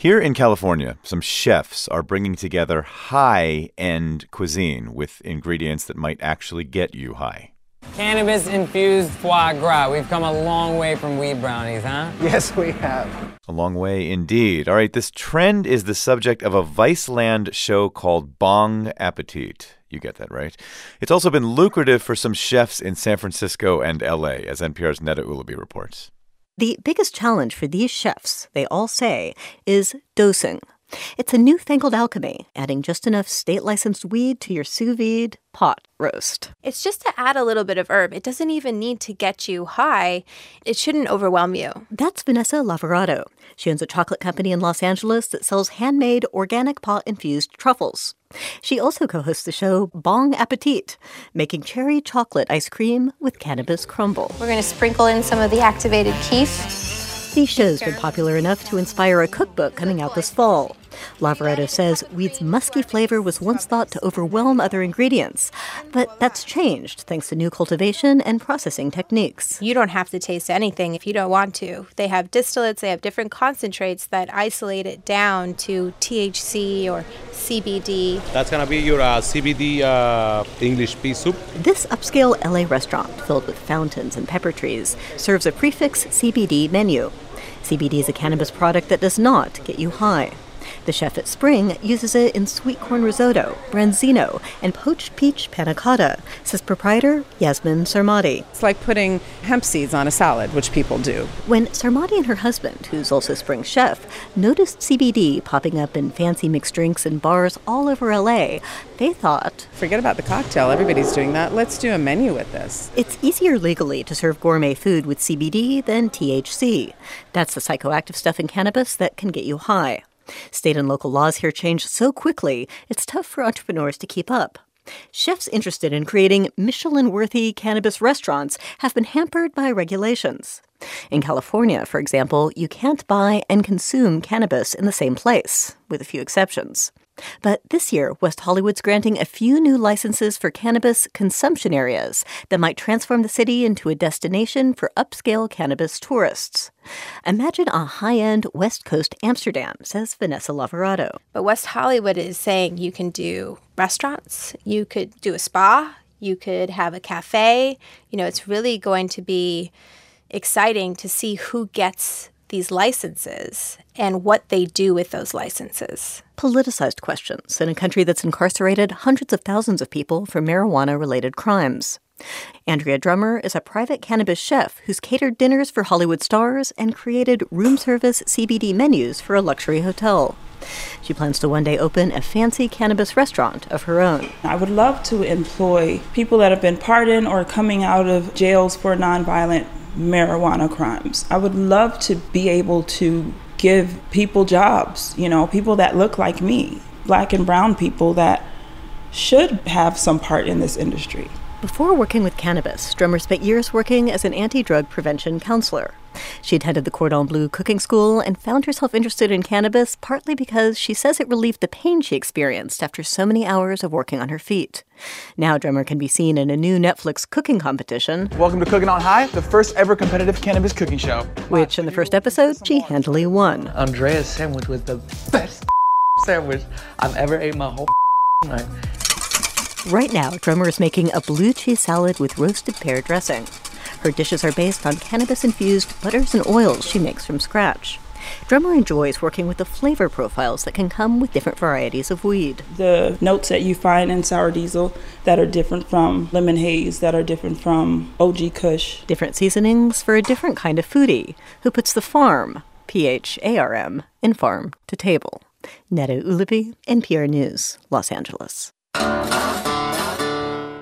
Here in California, some chefs are bringing together high-end cuisine with ingredients that might actually get you high. Cannabis-infused foie gras. We've come a long way from weed brownies, huh? Yes, we have. A long way indeed. All right, this trend is the subject of a Viceland show called Bong Appetit. You get that, right? It's also been lucrative for some chefs in San Francisco and L.A., as NPR's Neda Ulaby reports. The biggest challenge for these chefs, they all say, is dosing. It's a newfangled alchemy, adding just enough state-licensed weed to your sous vide pot roast. It's just to add a little bit of herb. It doesn't even need to get you high. It shouldn't overwhelm you. That's Vanessa Lavorato. She owns a chocolate company in Los Angeles that sells handmade, organic pot-infused truffles. She also co-hosts the show Bong Appetit, making cherry chocolate ice cream with cannabis crumble. We're going to sprinkle in some of the activated keef. These shows have been popular enough to inspire a cookbook coming out this fall. Lavorato says weed's musky flavor was once thought to overwhelm other ingredients, but that's changed thanks to new cultivation and processing techniques. You don't have to taste anything if you don't want to. They have distillates, they have different concentrates that isolate it down to THC or CBD. That's going to be your CBD English pea soup. This upscale LA restaurant, filled with fountains and pepper trees, serves a prefix CBD menu. CBD is a cannabis product that does not get you high. The chef at Spring uses it in sweet corn risotto, branzino, and poached peach panna cotta, says proprietor Yasmin Sarmati. It's like putting hemp seeds on a salad, which people do. When Sarmati and her husband, who's also Spring's chef, noticed CBD popping up in fancy mixed drinks and bars all over L.A., they thought, forget about the cocktail. Everybody's doing that. Let's do a menu with this. It's easier legally to serve gourmet food with CBD than THC. That's the psychoactive stuff in cannabis that can get you high. State and local laws here change so quickly, it's tough for entrepreneurs to keep up. Chefs interested in creating Michelin-worthy cannabis restaurants have been hampered by regulations. In California, for example, you can't buy and consume cannabis in the same place, with a few exceptions. But this year, West Hollywood's granting a few new licenses for cannabis consumption areas that might transform the city into a destination for upscale cannabis tourists. Imagine a high-end West Coast Amsterdam, says Vanessa Lavorato. But West Hollywood is saying you can do restaurants, you could do a spa, you could have a cafe. You know, it's really going to be exciting to see who gets these licenses and what they do with those licenses. Politicized questions in a country that's incarcerated hundreds of thousands of people for marijuana-related crimes. Andrea Drummer is a private cannabis chef who's catered dinners for Hollywood stars and created room service CBD menus for a luxury hotel. She plans to one day open a fancy cannabis restaurant of her own. I would love to employ people that have been pardoned or coming out of jails for nonviolent marijuana crimes. I would love to be able to give people jobs, you know, people that look like me, black and brown people that should have some part in this industry. Before working with cannabis, Drummer spent years working as an anti-drug prevention counselor. She attended the Cordon Bleu cooking school and found herself interested in cannabis partly because she says it relieved the pain she experienced after so many hours of working on her feet. Now Drummer can be seen in a new Netflix cooking competition. Welcome to Cooking on High, the first ever competitive cannabis cooking show. Which in the first episode, she handily won. Andrea's sandwich was the best sandwich I've ever ate my whole life. Right now, Drummer is making a blue cheese salad with roasted pear dressing. Her dishes are based on cannabis-infused butters and oils she makes from scratch. Drummer enjoys working with the flavor profiles that can come with different varieties of weed. The notes that you find in sour diesel that are different from lemon haze, that are different from OG Kush. Different seasonings for a different kind of foodie who puts the farm, P-H-A-R-M, in farm to table. Neda Ulaby, NPR News, Los Angeles.